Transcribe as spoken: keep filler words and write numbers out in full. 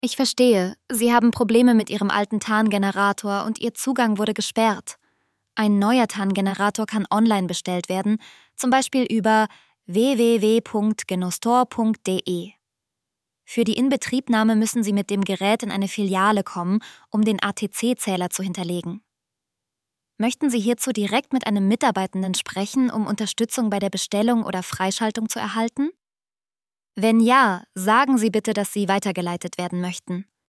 Ich verstehe, Sie haben Probleme mit Ihrem alten TAN-Generator und Ihr Zugang wurde gesperrt. Ein neuer TAN-Generator kann online bestellt werden, zum Beispiel über w w w punkt genostor punkt d e. Für die Inbetriebnahme müssen Sie mit dem Gerät in eine Filiale kommen, um den A T C-Zähler zu hinterlegen. Möchten Sie hierzu direkt mit einem Mitarbeitenden sprechen, um Unterstützung bei der Bestellung oder Freischaltung zu erhalten? Wenn ja, sagen Sie bitte, dass Sie weitergeleitet werden möchten.